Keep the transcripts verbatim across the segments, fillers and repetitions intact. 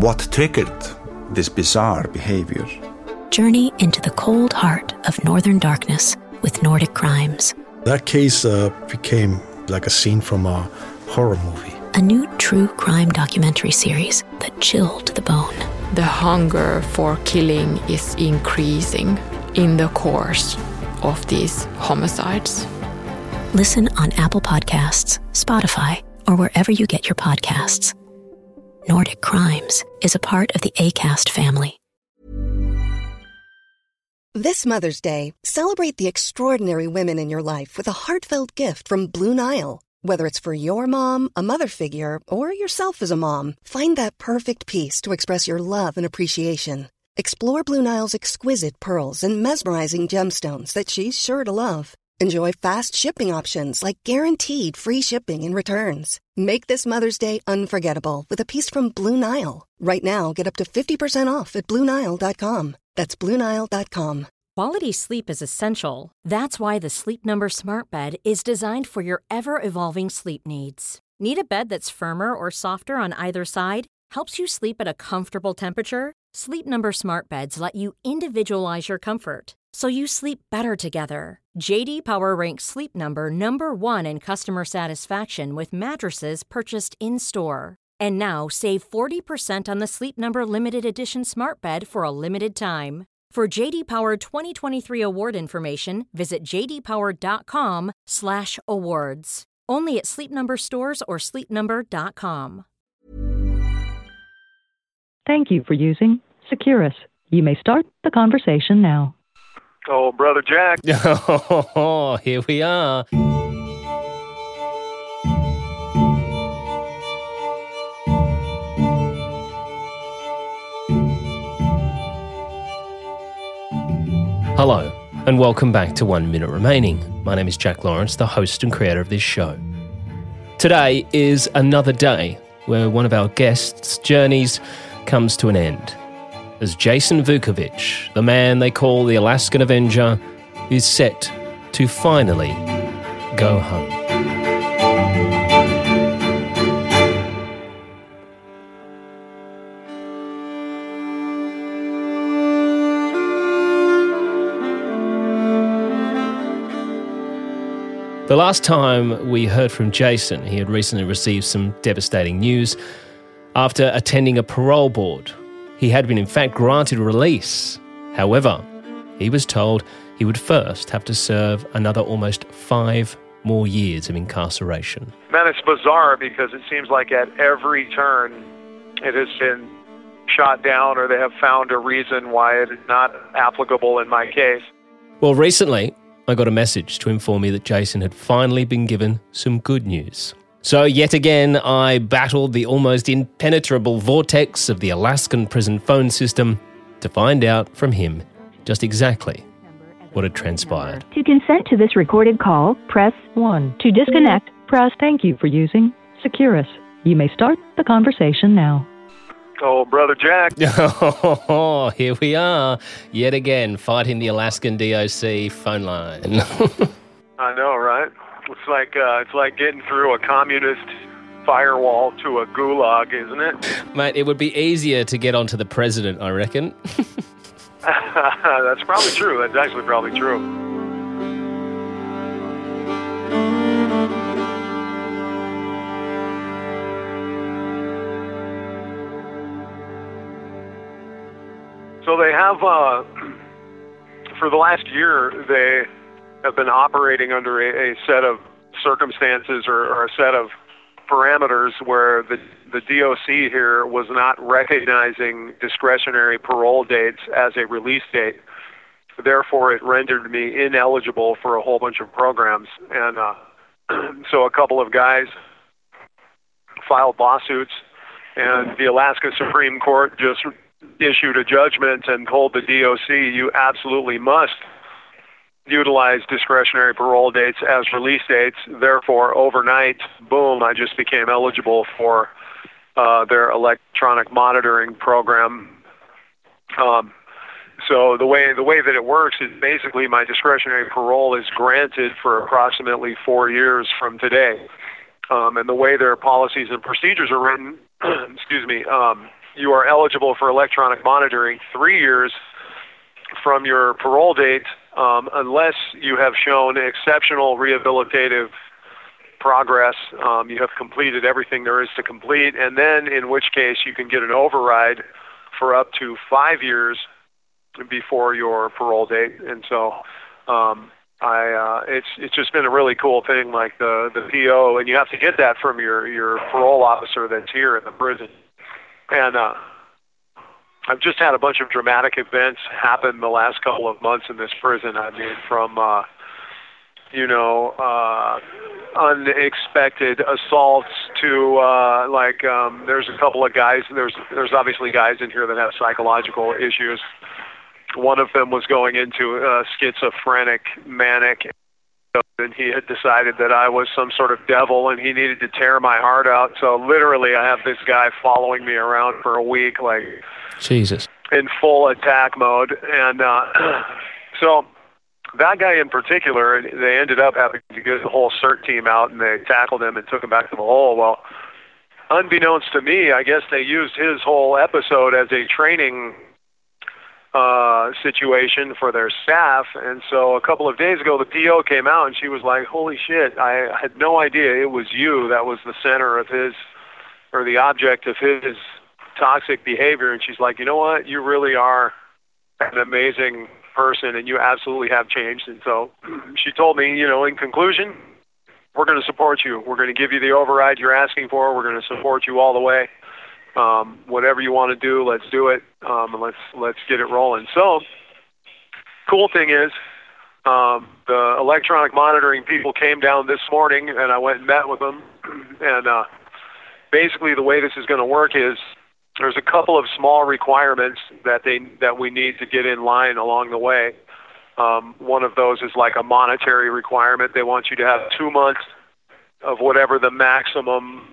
what triggered this bizarre behavior. Journey into the cold heart of Northern Darkness with Nordic Crimes. That case uh, became like a scene from a horror movie. A new true crime documentary series that chilled to the bone. The hunger for killing is increasing in the course of these homicides. Listen on Apple Podcasts, Spotify, or wherever you get your podcasts. Nordic Crimes is a part of the Acast family. This Mother's Day, celebrate the extraordinary women in your life with a heartfelt gift from Blue Nile. Whether it's for your mom, a mother figure, or yourself as a mom, find that perfect piece to express your love and appreciation. Explore Blue Nile's exquisite pearls and mesmerizing gemstones that she's sure to love. Enjoy fast shipping options like guaranteed free shipping and returns. Make this Mother's Day unforgettable with a piece from Blue Nile. Right now, get up to fifty percent off at Blue Nile dot com. That's Blue Nile dot com. Quality sleep is essential. That's why the Sleep Number Smart Bed is designed for your ever-evolving sleep needs. Need a bed that's firmer or softer on either side? Helps you sleep at a comfortable temperature? Sleep Number Smart Beds let you individualize your comfort, so you sleep better together. J D Power ranks Sleep Number number one in customer satisfaction with mattresses purchased in-store. And now save forty percent on the Sleep Number Limited Edition Smart Bed for a limited time. For J D Power twenty twenty-three award information, visit j d power dot com slash awards. Only at Sleep Number stores or sleep number dot com. Thank you for using Securus. You may start the conversation now. Oh, Brother Jack. Oh, here we are. Hello, and welcome back to One Minute Remaining. My name is Jack Lawrence, the host and creator of this show. Today is another day where one of our guests' journeys comes to an end, as Jason Vukovich, the man they call the Alaskan Avenger, is set to finally go home. The last time we heard from Jason, he had recently received some devastating news. After attending a parole board, he had been in fact granted release. However, he was told he would first have to serve another almost five more years of incarceration. Man, it's bizarre because it seems like at every turn it has been shot down or they have found a reason why it is not applicable in my case. Well, recently, I got a message to inform me that Jason had finally been given some good news. So yet again, I battled the almost impenetrable vortex of the Alaskan prison phone system to find out from him just exactly what had transpired. To consent to this recorded call, press one. To disconnect, press thank you for using Securus. You may start the conversation now. Oh, Brother Jack. Oh, here we are, yet again, fighting the Alaskan D O C phone line. I know, right? It's like uh, it's like getting through a communist firewall to a gulag, isn't it? Mate, it would be easier to get onto the president, I reckon. That's probably true. That's actually probably true. So they have, uh, for the last year, they have been operating under a, a set of circumstances or, or a set of parameters where the, the D O C here was not recognizing discretionary parole dates as a release date. Therefore, it rendered me ineligible for a whole bunch of programs. And uh, so a couple of guys filed lawsuits, and the Alaska Supreme Court just issued a judgment and told the D O C, you absolutely must utilize discretionary parole dates as release dates. Therefore, overnight, boom, I just became eligible for uh, their electronic monitoring program. Um, so the way the way that it works is basically my discretionary parole is granted for approximately four years from today. Um, and the way their policies and procedures are written, excuse me, um, you are eligible for electronic monitoring three years from your parole date, um, unless you have shown exceptional rehabilitative progress. Um, you have completed everything there is to complete, and then in which case you can get an override for up to five years before your parole date. And so um, I, uh, it's it's just been a really cool thing, like the, the P O, and you have to get that from your, your parole officer that's here in the prison. And uh, I've just had a bunch of dramatic events happen the last couple of months in this prison. I mean, from, uh, you know, uh, unexpected assaults to, uh, like, um, there's a couple of guys, there's there's obviously guys in here that have psychological issues. One of them was going into uh, schizophrenic, manic, and he had decided that I was some sort of devil and he needed to tear my heart out. So literally I have this guy following me around for a week, like, Jesus, in full attack mode. And uh, so that guy in particular, they ended up having to get the whole CERT team out, and they tackled him and took him back to the hole. Well, unbeknownst to me, I guess they used his whole episode as a training uh, situation for their staff. And so a couple of days ago, the P O came out, and she was like, holy shit, I had no idea it was you that was the center of his, or the object of his toxic behavior. And she's like, you know what, you really are an amazing person, and you absolutely have changed. And so she told me, you know, in conclusion, we're going to support you. We're going to give you the override you're asking for. We're going to support you all the way. Um, whatever you want to do, let's do it, um, and let's let's get it rolling. So, cool thing is, um, the electronic monitoring people came down this morning, and I went and met with them. And uh, basically, the way this is going to work is, there's a couple of small requirements that they that we need to get in line along the way. Um, one of those is like a monetary requirement. They want you to have two months of whatever the maximum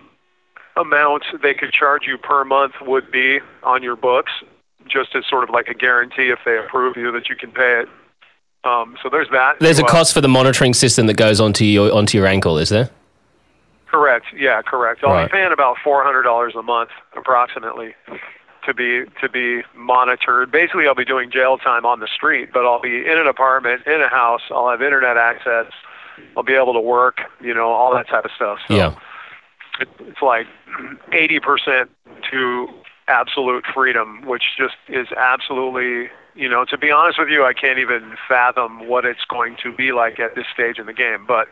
amount they could charge you per month would be on your books, just as sort of like a guarantee if they approve you that you can pay it. Um, so there's that. There's a uh, cost for the monitoring system that goes onto your onto your ankle, is there? Correct. Yeah, correct. I'll Right. be paying about four hundred dollars a month, approximately, to be to be monitored. Basically, I'll be doing jail time on the street, but I'll be in an apartment, in a house. I'll have internet access. I'll be able to work, you know, all that type of stuff. So Yeah. it, it's like eighty percent to absolute freedom, which just is absolutely, you know, to be honest with you, I can't even fathom what it's going to be like at this stage in the game. But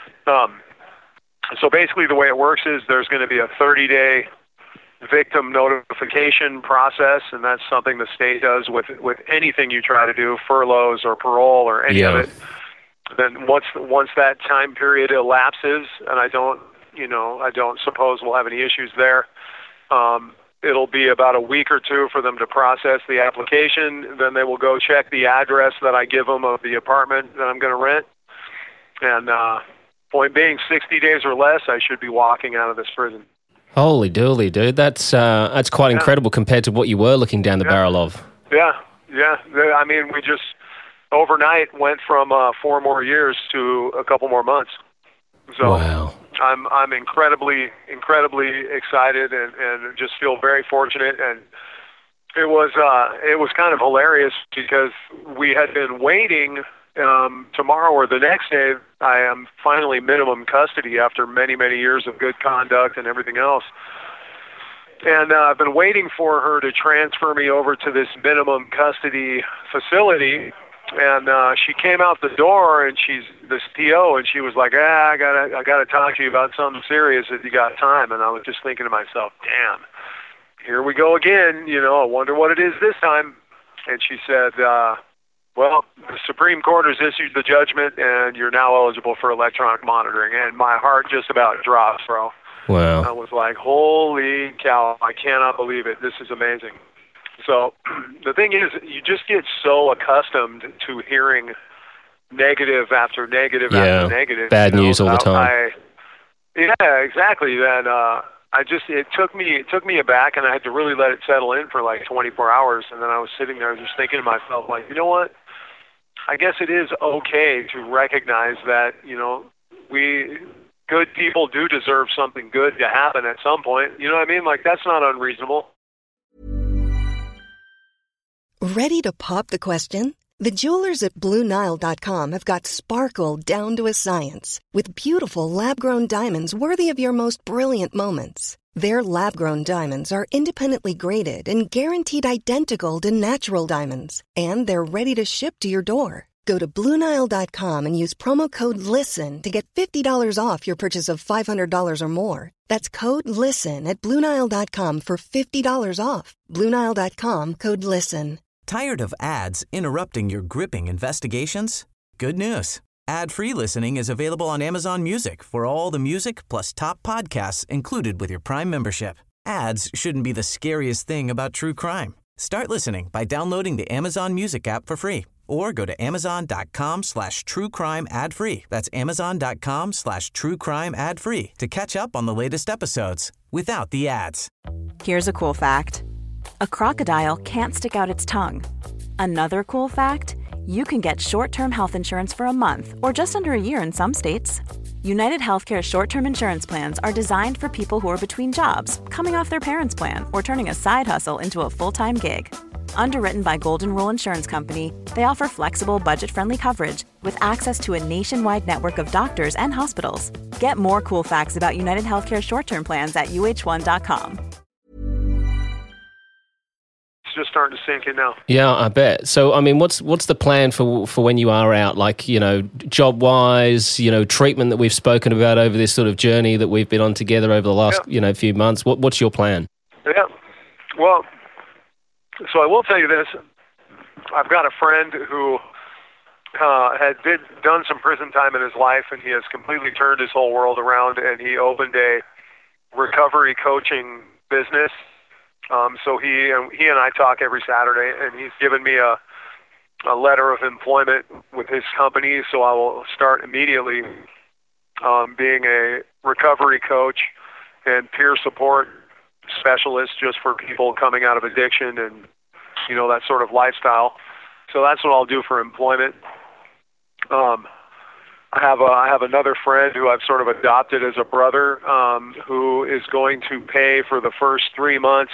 um, so basically the way it works is there's going to be a thirty-day victim notification process, and that's something the state does with with anything you try to do, furloughs or parole or any Yeah. of it. Then once once that time period elapses, and I don't, you know, I don't suppose we'll have any issues there, um, it'll be about a week or two for them to process the application. Then they will go check the address that I give them of the apartment that I'm going to rent. And uh, point being, sixty days or less, I should be walking out of this prison. Holy dooly, dude. That's uh, that's quite Yeah. incredible compared to what you were looking down the Yeah. barrel of. Yeah, yeah. I mean, we just overnight went from uh, four more years to a couple more months. So Wow. I'm I'm incredibly incredibly excited and, and just feel very fortunate. And it was uh, it was kind of hilarious because we had been waiting. Um, tomorrow or the next day, I am finally minimum custody after many many years of good conduct and everything else. And uh, I've been waiting for her to transfer me over to this minimum custody facility. And uh, she came out the door, and she's this P O, and she was like, "Ah, I gotta, I gotta talk to you about something serious if you got time." And I was just thinking to myself, "Damn, here we go again. You know, I wonder what it is this time." And she said, uh, "Well, the Supreme Court has issued the judgment, and you're now eligible for electronic monitoring." And my heart just about dropped, bro. Wow. I was like, "Holy cow! I cannot believe it. This is amazing." So the thing is, you just get so accustomed to hearing negative after negative Yeah, after negative. bad you know? news all the I- time. I, yeah, exactly. That uh, I just it took me it took me aback, and I had to really let it settle in for like twenty-four hours. And then I was sitting there just thinking to myself, like, you know what? I guess it is okay to recognize that, you know, we good people do deserve something good to happen at some point. You know what I mean? Like, that's not unreasonable. Ready to pop the question? The jewelers at Blue Nile dot com have got sparkle down to a science with beautiful lab-grown diamonds worthy of your most brilliant moments. Their lab-grown diamonds are independently graded and guaranteed identical to natural diamonds, and they're ready to ship to your door. Go to Blue Nile dot com and use promo code LISTEN to get fifty dollars off your purchase of five hundred dollars or more. That's code LISTEN at Blue Nile dot com for fifty dollars off. Blue Nile dot com, code LISTEN. Tired of ads interrupting your gripping investigations? Good news. Ad-free listening is available on Amazon Music for all the music plus top podcasts included with your Prime membership. Ads shouldn't be the scariest thing about true crime. Start listening by downloading the Amazon Music app for free or go to amazon.com slash true crime ad free. That's amazon.com slash true crime ad free to catch up on the latest episodes without the ads. Here's a cool fact. A crocodile can't stick out its tongue. Another cool fact, you can get short-term health insurance for a month or just under a year in some states. United Healthcare short-term insurance plans are designed for people who are between jobs, coming off their parents' plan, or turning a side hustle into a full-time gig. Underwritten by Golden Rule Insurance Company, they offer flexible, budget-friendly coverage with access to a nationwide network of doctors and hospitals. Get more cool facts about United Healthcare short-term plans at U H one dot com. It's just starting to sink in now. Yeah, I bet. So, I mean, what's what's the plan for for when you are out? Like, you know, job-wise, you know, treatment that we've spoken about over this sort of journey that we've been on together over the last, yeah. you know, few months. What what's your plan? Yeah. Well, so I will tell you this. I've got a friend who uh, had did, done some prison time in his life, and he has completely turned his whole world around, and he opened a recovery coaching business. Um, so he and he and I talk every Saturday, and he's given me a a letter of employment with his company. So I will start immediately um, being a recovery coach and peer support specialist just for people coming out of addiction and, you know, that sort of lifestyle. So that's what I'll do for employment. Um, I have a, I have another friend who I've sort of adopted as a brother um, who is going to pay for the first three months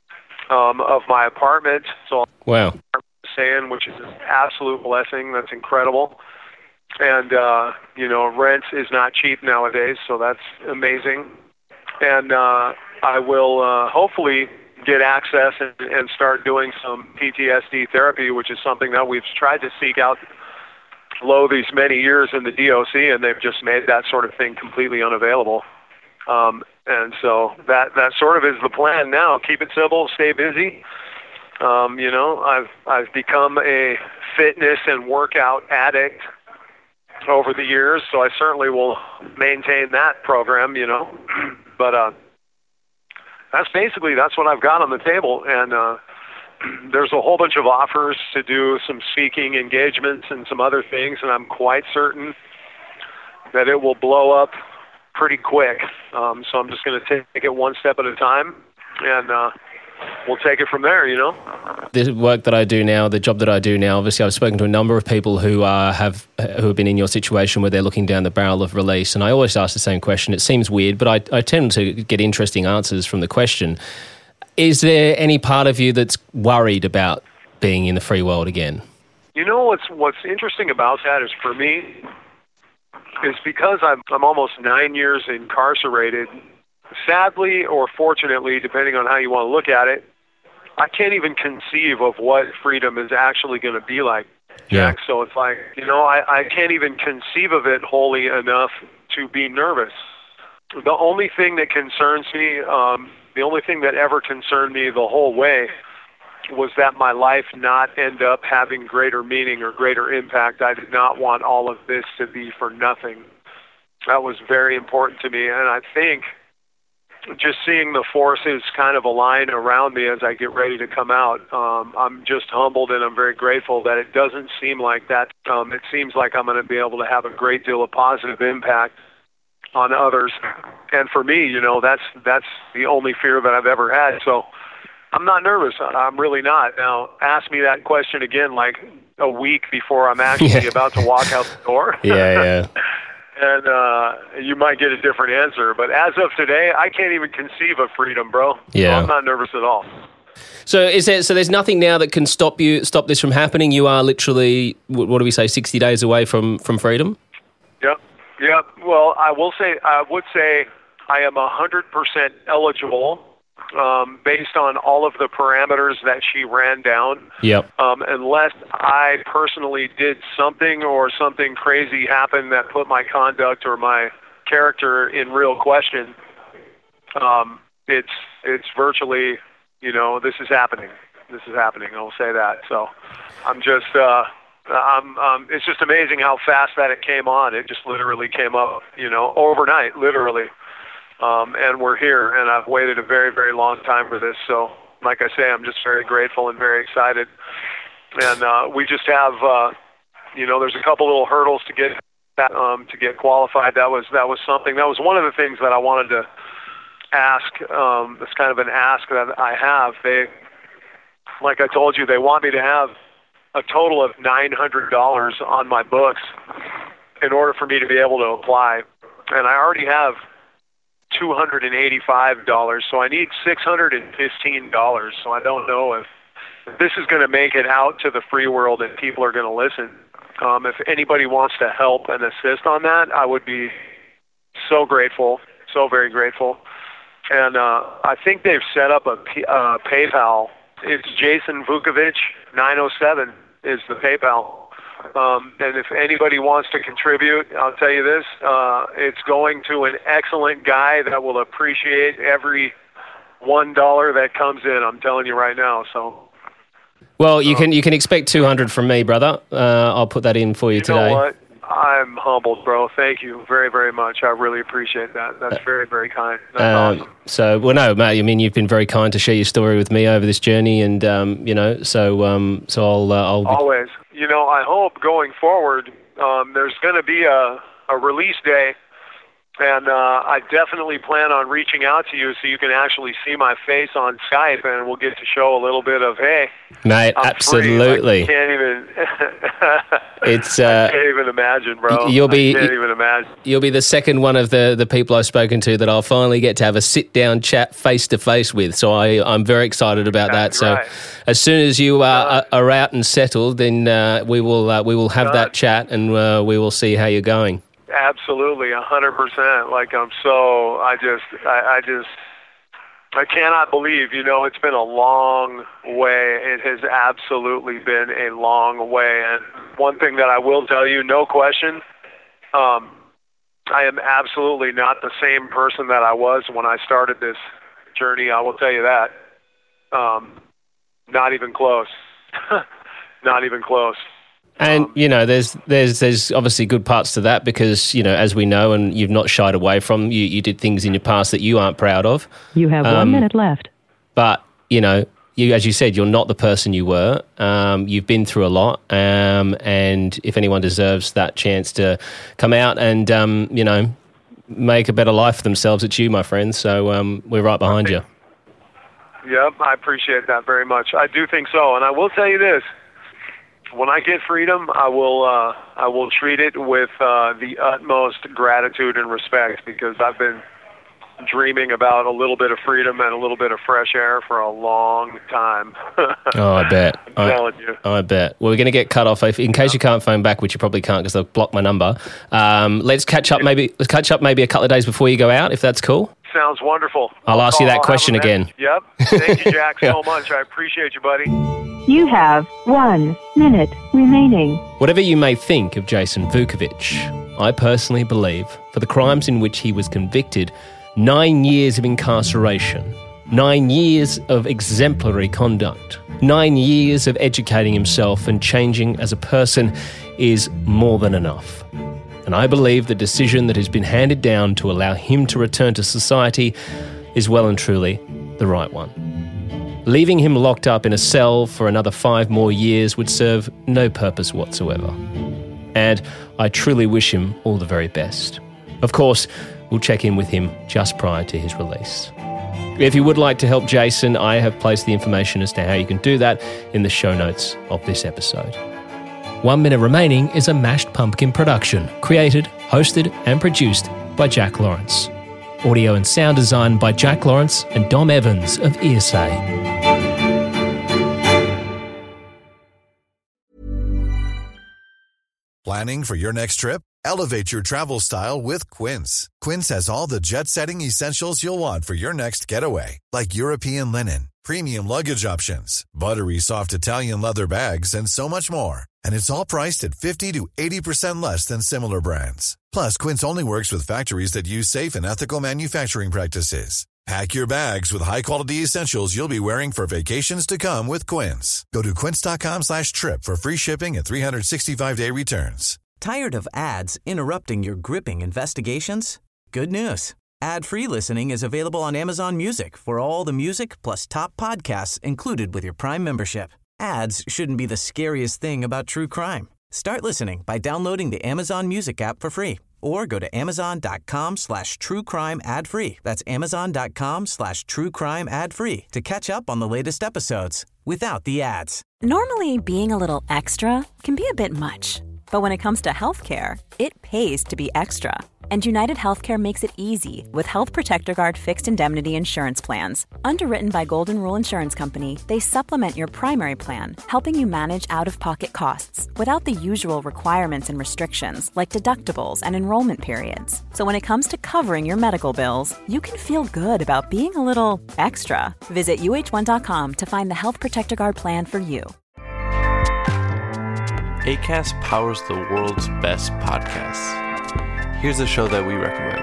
um, of my apartment. So wow, saying, which is an absolute blessing. That's incredible. And uh, you know, rent is not cheap nowadays, so that's amazing. And uh, I will uh, hopefully get access and, and start doing some P T S D therapy, which is something that we've tried to seek out lo these many years in the D O C, and they've just made that sort of thing completely unavailable. Um, and so that that sort of is the plan now. Keep it simple, stay busy. Um, you know, I've I've become a fitness and workout addict over the years, so I certainly will maintain that program, you know. But uh, that's basically, that's what I've got on the table. And uh, there's a whole bunch of offers to do some speaking engagements and some other things, and I'm quite certain that it will blow up pretty quick. Um, so I'm just going to take it one step at a time, and uh, we'll take it from there, you know. The work that I do now, the job that I do now, obviously I've spoken to a number of people who uh, have who have been in your situation where they're looking down the barrel of release, and I always ask the same question. It seems weird, but I, I tend to get interesting answers from the question. Is there any part of you that's worried about being in the free world again? You know what's what's interesting about that is, for me, is because I'm I'm almost nine years incarcerated. Sadly or fortunately, depending on how you want to look at it, I can't even conceive of what freedom is actually going to be like, Jack. Yeah. So it's like, you know, I, I can't even conceive of it wholly enough to be nervous. The only thing that concerns me, um, the only thing that ever concerned me the whole way was that my life not end up having greater meaning or greater impact. I did not want all of this to be for nothing. That was very important to me, and I think just seeing the forces kind of align around me as I get ready to come out, um, I'm just humbled and I'm very grateful that it doesn't seem like that. Um, it seems like I'm going to be able to have a great deal of positive impact on others. And for me, you know, that's that's the only fear that I've ever had. So I'm not nervous. I'm really not. Now, ask me that question again like a week before I'm actually yeah. about to walk out the door. Yeah, yeah. And uh, you might get a different answer. But as of today, I can't even conceive of freedom, bro. Yeah. So I'm not nervous at all. So is there? So there's nothing now that can stop you, stop this from happening. You are literally, what do we say, sixty days away from, from freedom? Yep, yep. Well, I will say, I would say, I am a hundred percent eligible, um, based on all of the parameters that she ran down. Yep. Um, unless I personally did something or something crazy happened that put my conduct or my character in real question. Um, it's it's virtually. You know, this is happening. This is happening. I'll say that. So, I'm just, uh, I'm, um, it's just amazing how fast that it came on. It just literally came up, you know, overnight, literally. Um, and we're here, and I've waited a very, very long time for this. So, like I say, I'm just very grateful and very excited. And uh, we just have, uh, you know, there's a couple little hurdles to get that, um, to get qualified. That was that was something. That was one of the things that I wanted to ask. Um, it's kind of an ask that I have. They, like I told you, they want me to have a total of nine hundred dollars on my books in order for me to be able to apply. And I already have two hundred eighty-five dollars, so I need six hundred fifteen dollars. So I don't know if, if this is going to make it out to the free world and people are going to listen. Um, if anybody wants to help and assist on that, I would be so grateful, so very grateful. And uh, I think they've set up a P- uh, PayPal. It's Jason Vukovic nine oh seven is the PayPal. Um, and if anybody wants to contribute, I'll tell you this, uh, it's going to an excellent guy that will appreciate every one dollar that comes in. I'm telling you right now. So, well, you can you can expect two hundred from me, brother. Uh, I'll put that in for you, you today. Know what? I'm humbled, bro. Thank you very, very much. I really appreciate that. That's very, very kind. That's um, awesome. So, well, no, mate. I mean, you've been very kind to share your story with me over this journey, and um, you know, so um, so I'll uh, I'll be... always. You know, I hope going forward, um, there's going to be a a release day. And uh, I definitely plan on reaching out to you so you can actually see my face on Skype, and we'll get to show a little bit of, hey, mate, I'm absolutely. Free. Like, can't even. It's. Uh, I can't even imagine, bro. You'll be. I can't even imagine. You'll be the second one of the, the people I've spoken to that I'll finally get to have a sit down chat face to face with. So I I'm very excited about That's that. Right. So as soon as you uh, are, are out and settled, then uh, we will uh, we will have Done. that chat, and uh, we will see how you're going. Absolutely, a hundred percent. Like I'm so, I just, I, I just, I cannot believe. You know, it's been a long way. It has absolutely been a long way. And one thing that I will tell you, no question, um, I am absolutely not the same person that I was when I started this journey. I will tell you that. Um, not even close. Not even close. And, Um, you know, there's there's there's obviously good parts to that because, you know, as we know and you've not shied away from, you, you did things in your past that you aren't proud of. You have Um, one minute left. But, you know, you, as you said, you're not the person you were. Um, you've been through a lot. Um, and if anyone deserves that chance to come out and, um, you know, make a better life for themselves, it's you, my friend. So um, we're right behind you. Yep, I appreciate that very much. I do think so. And I will tell you this. When I get freedom, I will uh, I will treat it with uh, the utmost gratitude and respect because I've been dreaming about a little bit of freedom and a little bit of fresh air for a long time. Oh, I bet. I'm I, telling you. I bet. Well, we're going to get cut off. If, in case you can't phone back, which you probably can't because they'll block my number, um, let's catch up maybe Let's catch up maybe a couple of days before you go out, if that's cool. Sounds wonderful. I'll ask you that I'll question have a again. message. Yep. Thank you, Jack, so much. I appreciate you, buddy. You have one minute remaining. Whatever you may think of Jason Vukovic, I personally believe, for the crimes in which he was convicted, nine years of incarceration, nine years of exemplary conduct, nine years of educating himself and changing as a person is more than enough. And I believe the decision that has been handed down to allow him to return to society is well and truly the right one. Leaving him locked up in a cell for another five more years would serve no purpose whatsoever. And I truly wish him all the very best. Of course, we'll check in with him just prior to his release. If you would like to help Jason, I have placed the information as to how you can do that in the show notes of this episode. One Minute Remaining is a Mashed Pumpkin production, created, hosted and produced by Jack Lawrence. Audio and sound design by Jack Lawrence and Dom Evans of E S A. Planning for your next trip? Elevate your travel style with Quince. Quince has all the jet-setting essentials you'll want for your next getaway, like European linen, premium luggage options, buttery soft Italian leather bags, and so much more. And it's all priced at fifty to eighty percent less than similar brands. Plus, Quince only works with factories that use safe and ethical manufacturing practices. Pack your bags with high-quality essentials you'll be wearing for vacations to come with Quince. Go to quince.com slash trip for free shipping and three sixty-five day returns. Tired of ads interrupting your gripping investigations? Good news. Ad-free listening is available on Amazon Music for all the music plus top podcasts included with your Prime membership. Ads shouldn't be the scariest thing about true crime. Start listening by downloading the Amazon Music app for free or go to amazon.com slash true crime ad free. That's amazon.com slash true crime ad free to catch up on the latest episodes without the ads. Normally, being a little extra can be a bit much. But when it comes to healthcare, it pays to be extra. And United Healthcare makes it easy with Health Protector Guard fixed indemnity insurance plans. Underwritten by Golden Rule Insurance Company, they supplement your primary plan, helping you manage out-of-pocket costs without the usual requirements and restrictions like deductibles and enrollment periods. So when it comes to covering your medical bills, you can feel good about being a little extra. Visit U H one dot com to find the Health Protector Guard plan for you. Acast powers the world's best podcasts. Here's a show that we recommend.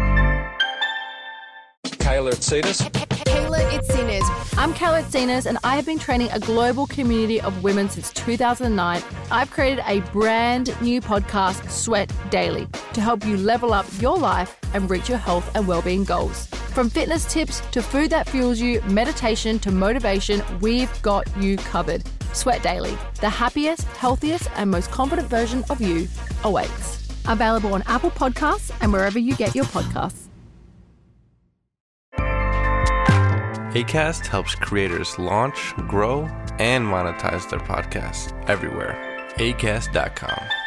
Kayla Itsinas. Kayla Itsinas. I'm Kayla Itsinas, and I have been training a global community of women since two thousand nine. I've created a brand new podcast, Sweat Daily, to help you level up your life and reach your health and well-being goals. From fitness tips to food that fuels you, meditation to motivation, we've got you covered. Sweat Daily, the happiest, healthiest, and most confident version of you awaits. Available on Apple Podcasts and wherever you get your podcasts. Acast helps creators launch, grow, and monetize their podcasts everywhere. acast dot com.